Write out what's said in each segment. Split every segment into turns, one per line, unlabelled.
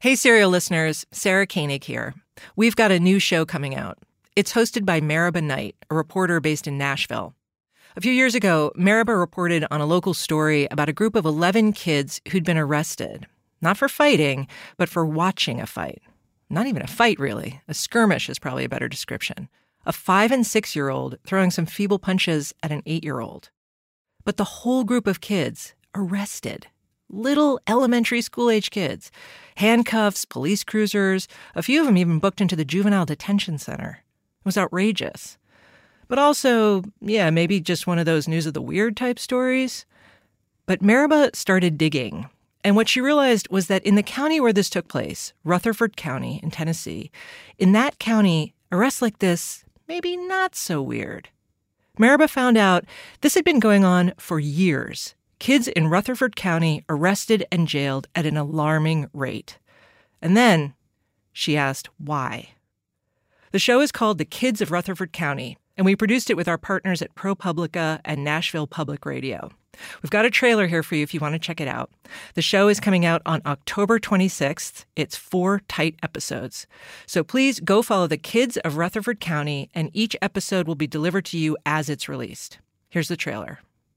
Hey, Serial listeners, Sarah Koenig here. We've got a new show coming out. It's hosted by Meribah Knight, a reporter based in Nashville. A few years ago, Meribah reported on a local story about a group of 11 kids who'd been arrested. Not for fighting, but for watching a fight. Not even a fight, really. A skirmish is probably a better description. A 5- and 6-year-old throwing some feeble punches at an 8-year-old. But the whole group of kids arrested. Little elementary school-age kids. Handcuffs, police cruisers, a few of them even booked into the juvenile detention center. It was outrageous. But also, maybe just one of those news of the weird type stories. But Meribah started digging. And what she realized was that in the county where this took place, Rutherford County in Tennessee, in that county, arrests like this, maybe not so weird. Meribah found out this had been going on for years. Kids in Rutherford County arrested and jailed at an alarming rate. And then she asked why. The show is called The Kids of Rutherford County, and we produced it with our partners at ProPublica and Nashville Public Radio. We've got a trailer here for you if you want to check it out. The show is coming out on October 26th. It's 4 tight episodes. So please go follow The Kids of Rutherford County, and each episode will be delivered to you as it's released. Here's the trailer.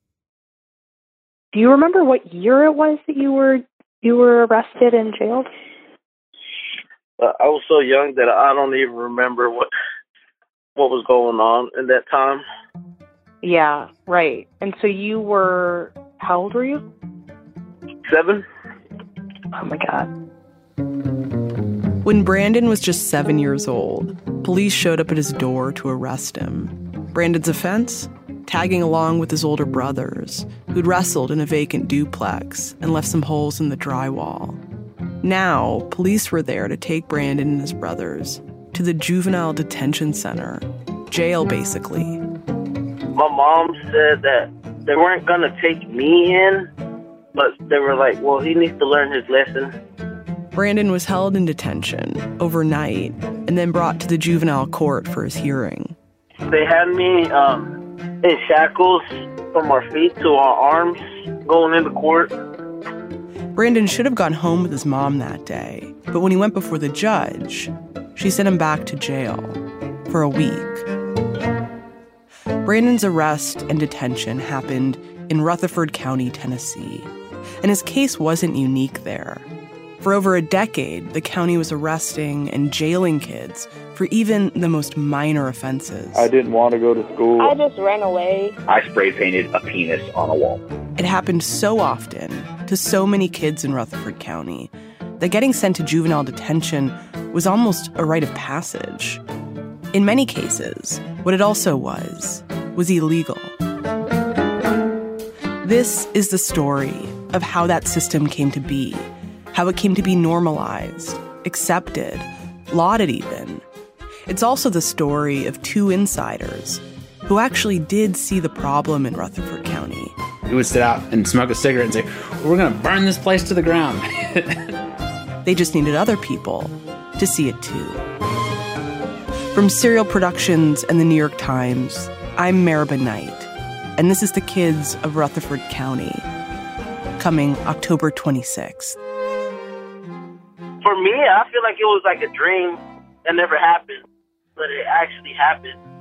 Do you remember what year it was that you were arrested and jailed?
I was so young that I don't even remember what was going on in that time.
Yeah, right. And so you were, how old were you?
7.
Oh my God.
When Brandon was just 7 years old, police showed up at his door to arrest him. Brandon's offense? Tagging along with his older brothers, who'd wrestled in a vacant duplex and left some holes in the drywall. Now, police were there to take Brandon and his brothers to the juvenile detention center. Jail, basically.
My mom said that they weren't going to take me in, but they were like, well, he needs to learn his lesson.
Brandon was held in detention overnight and then brought to the juvenile court for his hearing.
They had me in shackles from our feet to our arms going into court.
Brandon should have gone home with his mom that day, but when he went before the judge, she sent him back to jail for a week. Brandon's arrest and detention happened in Rutherford County, Tennessee, and his case wasn't unique there. For over a decade, the county was arresting and jailing kids for even the most minor offenses.
I didn't want to go to school.
I just ran away.
I spray painted a penis on a wall.
It happened so often to so many kids in Rutherford County that getting sent to juvenile detention was almost a rite of passage. In many cases, what it also was illegal. This is the story of how that system came to be, how it came to be normalized, accepted, lauded even. It's also the story of 2 insiders who actually did see the problem in Rutherford County.
He would sit out and smoke a cigarette and say, we're going to burn this place to the ground.
They just needed other people to see it too. From Serial Productions and the New York Times, I'm Meribah Knight, and this is The Kids of Rutherford County, coming October 26th.
For me, I feel like it was like a dream that never happened, but it actually happened.